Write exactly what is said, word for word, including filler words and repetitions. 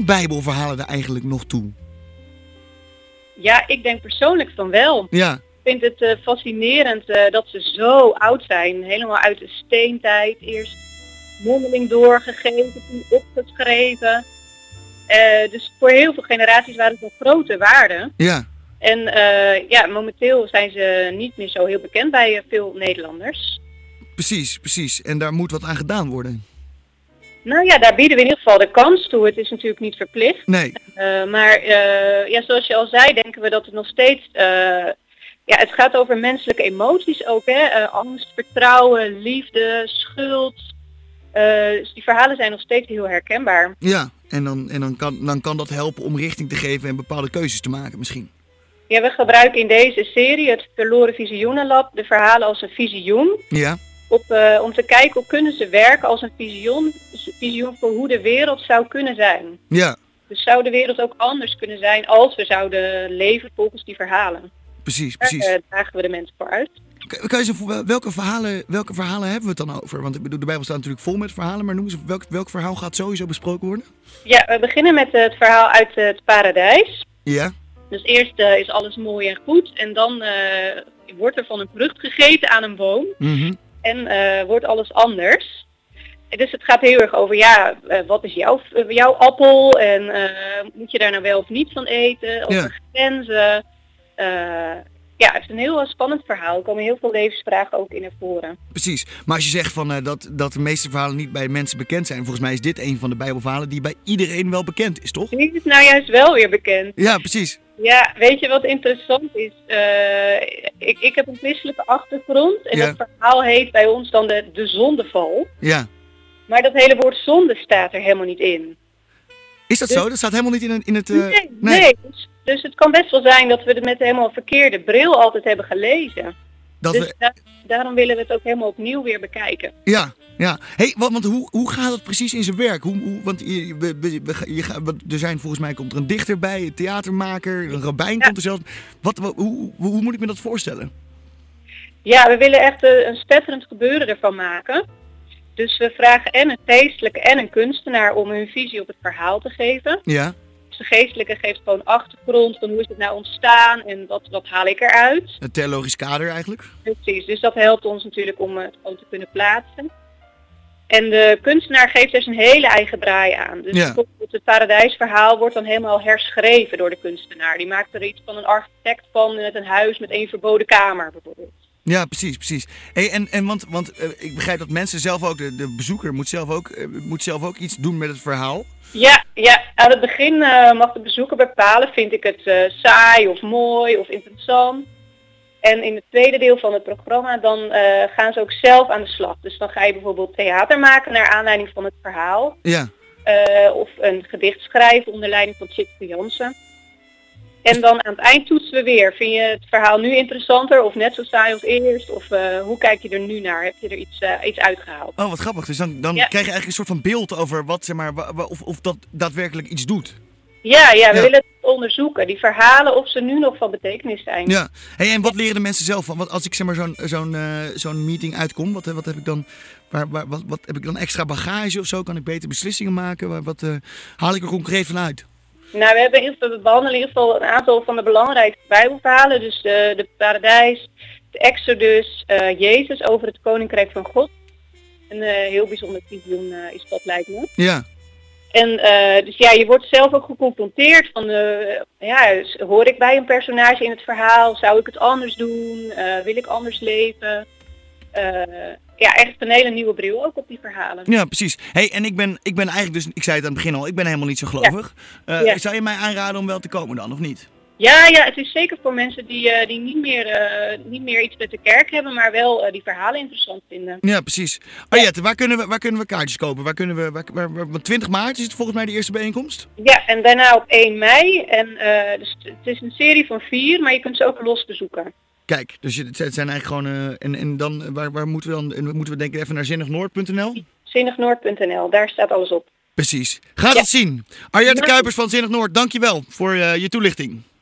Bijbelverhalen er eigenlijk nog toe? Ja, ik denk persoonlijk van wel. Ja. Ik vind het uh, fascinerend uh, dat ze zo oud zijn. Helemaal uit de steentijd. Eerst mondeling doorgegeven, toen opgeschreven. Uh, dus voor heel veel generaties waren het nog grote waarden. Ja. En uh, ja, momenteel zijn ze niet meer zo heel bekend bij uh, veel Nederlanders. Precies, precies. En daar moet wat aan gedaan worden. Nou ja, daar bieden we in ieder geval de kans toe. Het is natuurlijk niet verplicht. Nee. Uh, maar uh, ja, zoals je al zei, denken we dat het nog steeds... Uh, ja, het gaat over menselijke emoties ook, hè. Uh, angst, vertrouwen, liefde, schuld. Uh, dus die verhalen zijn nog steeds heel herkenbaar. Ja, en dan, en dan, kan, dan kan dat helpen om richting te geven en bepaalde keuzes te maken misschien. Ja, we gebruiken in deze serie, het Verloren Visioenenlab, de verhalen als een visioen. Ja. Op, uh, om te kijken hoe kunnen ze werken als een visioen, visioen voor hoe de wereld zou kunnen zijn. Ja. Dus zou de wereld ook anders kunnen zijn als we zouden leven volgens die verhalen. Precies, precies. Daar uh, dragen we de mensen voor uit. Kan je zo, welke, verhalen, welke verhalen hebben we het dan over? Want ik bedoel, de Bijbel staat natuurlijk vol met verhalen, maar noem eens, welk, welk verhaal gaat sowieso besproken worden? Ja, we beginnen met uh, het verhaal uit uh, het paradijs. Ja. Dus eerst uh, is alles mooi en goed en dan uh, wordt er van een vrucht gegeten aan een boom. Mm-hmm. En uh, wordt alles anders. Dus het gaat heel erg over, ja, uh, wat is jouw, uh, jouw appel en uh, moet je daar nou wel of niet van eten? Over Ja. grenzen. Uh, ja, het is een heel spannend verhaal. Er komen heel veel levensvragen ook in naar voren. Precies. Maar als je zegt van, uh, dat, dat de meeste verhalen niet bij mensen bekend zijn, volgens mij is dit een van de Bijbelverhalen die bij iedereen wel bekend is, toch? Die is nou juist wel weer bekend. Ja, precies. Ja, weet je wat interessant is? Uh, ik, ik heb een christelijke achtergrond en Ja. het verhaal heet bij ons dan de, de zondeval. Ja. Maar dat hele woord zonde staat er helemaal niet in. Is dat Dus- zo? Dat staat helemaal niet in, een- in het... Uh... Nee, nee. Dus, dus het kan best wel zijn dat we het met de helemaal verkeerde bril altijd hebben gelezen. Dat dus we... da- daarom willen we het ook helemaal opnieuw weer bekijken. Ja, ja. Hey, want, want hoe, hoe gaat dat precies in zijn werk? Hoe, hoe, want je, we, we, we- je, gaat- want er zijn volgens mij komt er een dichter bij, een theatermaker, een rabbijn Ja. komt er zelfs. Wat, wat, hoe, hoe, hoe moet ik me dat voorstellen? Ja, we willen echt uh, een spetterend gebeuren ervan maken. Dus we vragen en een geestelijke en een kunstenaar om hun visie op het verhaal te geven. Ja, Dus de geestelijke geeft gewoon achtergrond van hoe is het nou ontstaan en wat, wat haal ik eruit. het theologisch kader eigenlijk. Precies, dus dat helpt ons natuurlijk om het gewoon te kunnen plaatsen. En de kunstenaar geeft er zijn hele eigen draai aan. Dus Ja. bijvoorbeeld het paradijsverhaal wordt dan helemaal herschreven door de kunstenaar. Die maakt er iets van een architect van met een huis met één verboden kamer bijvoorbeeld. Ja, precies, precies. Hey, en, en want, want uh, ik begrijp dat mensen zelf ook, de, de bezoeker moet zelf ook, uh, moet zelf ook iets doen met het verhaal. Ja, ja, aan het begin uh, mag de bezoeker bepalen, vind ik het uh, saai of mooi of interessant. En in het tweede deel van het programma dan uh, gaan ze ook zelf aan de slag. Dus dan ga je bijvoorbeeld theater maken naar aanleiding van het verhaal. Ja, Uh, of een gedicht schrijven onder leiding van Tjitske Jansen. En dan aan het eind toetsen we weer. Vind je het verhaal nu interessanter of net zo saai als eerst? Of uh, hoe kijk je er nu naar? Heb je er iets, uh, iets uitgehaald? oh wat grappig. Dus dan, dan Ja. krijg je eigenlijk een soort van beeld over wat, zeg maar, wa- wa- of, of dat daadwerkelijk iets doet. Ja, ja, we Ja. willen het onderzoeken. Die verhalen of ze nu nog van betekenis zijn. Ja. Hey, en wat leren de mensen zelf van? Want als ik zeg maar zo'n zo'n uh, zo'n meeting uitkom, wat, wat heb ik dan? Waar, waar, wat, wat heb ik dan extra bagage of zo? Kan ik beter beslissingen maken? Waar- Wat uh, haal ik er concreet van uit? Nou, we hebben in ieder geval, we behandelen in ieder geval een aantal van de belangrijkste Bijbelverhalen. Dus de, de paradijs, de Exodus, uh, Jezus over het Koninkrijk van God. Een uh, heel bijzonder visioen uh, is dat, lijkt me. Ja. En uh, dus ja, je wordt zelf ook geconfronteerd van, uh, ja, dus hoor ik bij een personage in het verhaal? Zou ik het anders doen? Uh, wil ik anders leven? Uh, ja, echt een hele nieuwe bril ook op die verhalen. Ja, precies. Hey, en ik ben, ik ben eigenlijk dus, ik zei het aan het begin al, ik ben helemaal niet zo gelovig. Uh, Ja. Zou je mij aanraden om wel te komen dan, of niet? Ja, ja, het is zeker voor mensen die, uh, die niet, meer, uh, niet meer iets met de kerk hebben, maar wel uh, die verhalen interessant vinden. Ja, precies. Arjette, waar kunnen we, waar kunnen we kaartjes kopen? Waar kunnen we, waar, waar, waar- want twintig maart is het volgens mij de eerste bijeenkomst? Ja, en daarna op één mei. En uh, dus het is een serie van vier, maar je kunt ze ook los bezoeken. Kijk, dus je- het zijn eigenlijk gewoon, uh, en, en dan, uh, waar, waar moeten we dan, en moeten we denken even naar zinnignoord punt n l? zinnignoord punt n l, daar staat alles op. Precies. Ga Ja. dat zien. Arjette Ja. Kuipers van Zinnig Noord, dankjewel voor uh, je toelichting.